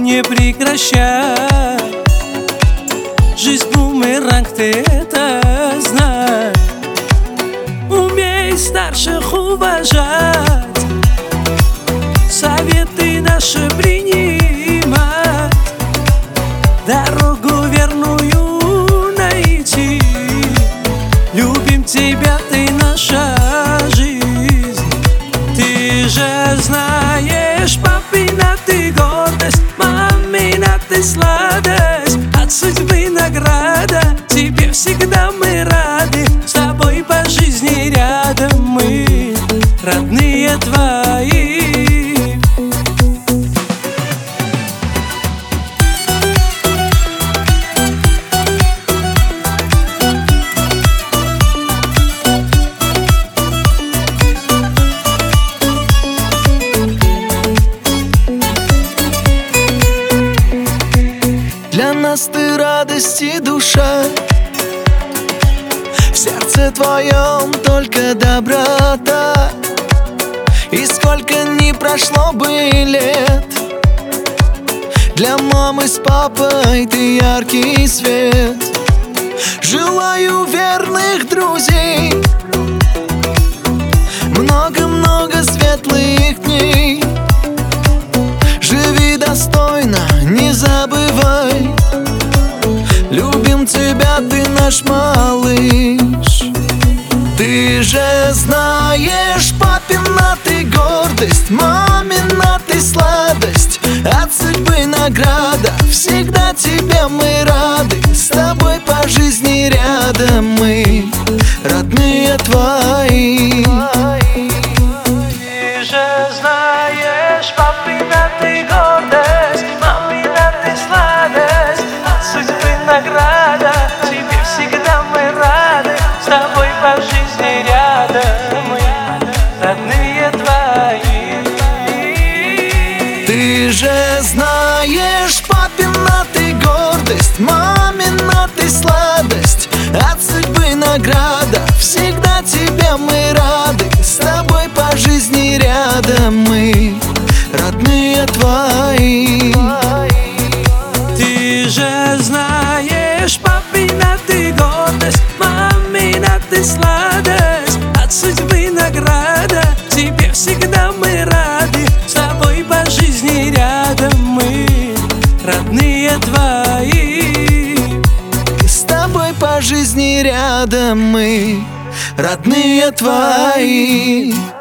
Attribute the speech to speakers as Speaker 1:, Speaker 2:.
Speaker 1: не прекращай. Жизнь бумеранг, ты это знай. Умей старших уважать, советы наши принимать, дорогу верную найти. Любим тебя, ты наша жизнь. Ты же знаешь, папина ты гордость, мамина ты сладость, от судьбы награда. Тебе всегда мы рады, с тобой по жизни рядом мы, родные твои.
Speaker 2: Для нас ты радость и душа, в сердце твоем только доброта. И сколько ни прошло бы лет, для мамы с папой ты яркий свет. Желаю верных друзей, много-много светлых дней. Живи достойно, не забывай, любим тебя, ты наш малыш. Ты же знаешь, папина ты гордость, мамина ты сладость, от судьбы награда. Всегда тебе мы рады, с тобой по жизни рядом мы, родные твои.
Speaker 1: Ты же знаешь, папина ты гордость, мамина ты сладость, от судьбы награда. Тебе всегда мы рады, с тобой по жизни рядом мы, родные твои.
Speaker 2: Ты же знаешь, папина ты гордость, мамина ты сладость, от судьбы награда. Всегда тебе мы рады, с тобой по жизни рядом мы, родные твои.
Speaker 1: Ты же знаешь, папина ты гордость, мамина ты сладость, от судьбы награда. Тебе всегда мы рады, с тобой по жизни рядом мы, родные твои.
Speaker 2: С тобой по жизни рядом мы, родные твои.